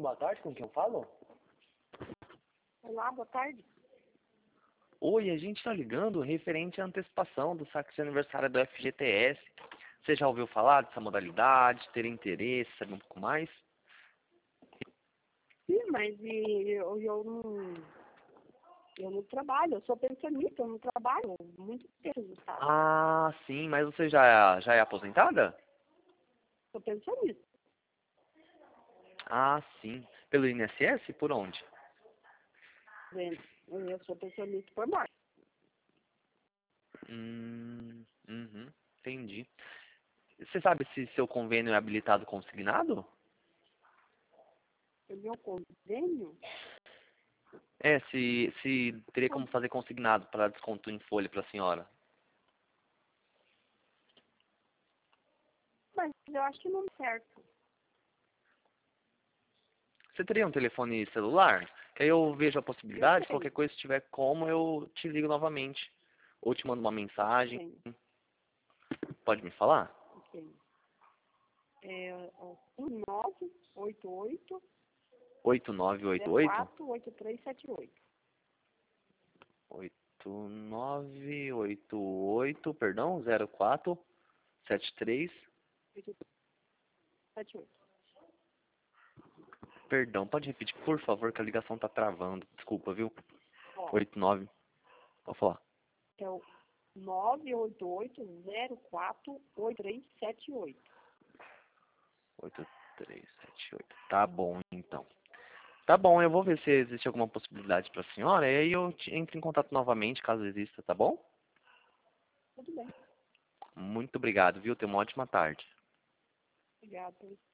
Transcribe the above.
boa tarde, com quem eu falo? Olá, boa tarde. Oi, a gente está ligando referente à antecipação do saque de aniversário do FGTS. Você já ouviu falar dessa modalidade, ter interesse, saber um pouco mais? Sim, mas eu não trabalho, eu sou pensionista, eu não trabalho muito tempo, sabe? Ah, sim, mas você já é aposentada? Sou pensionista. Ah, sim. Pelo INSS? Por onde? Eu sou pensionista por morte. Entendi. Você sabe se seu convênio é habilitado consignado? O meu convênio, É, se teria como fazer consignado para desconto em folha para a senhora. mas eu acho que não é certo. Você teria um telefone celular? Que aí eu vejo a Eu possibilidade, tenho, qualquer coisa, se tiver como, eu te ligo novamente. Ou te mando uma mensagem. tenho, Pode me falar? tenho. É 1988 8988 048378. 8988, perdão, 0473. 78. Perdão, pode repetir, por favor, que a ligação tá travando. Desculpa, viu? Ó, 89. Pode falar. é o 988048378. 8378. Tá bom, então. Tá bom, eu vou ver se existe alguma possibilidade pra senhora, e aí eu entro em contato novamente, caso exista, tá bom? Tudo bem. Muito obrigado, viu? Tenha uma ótima tarde. Obrigada.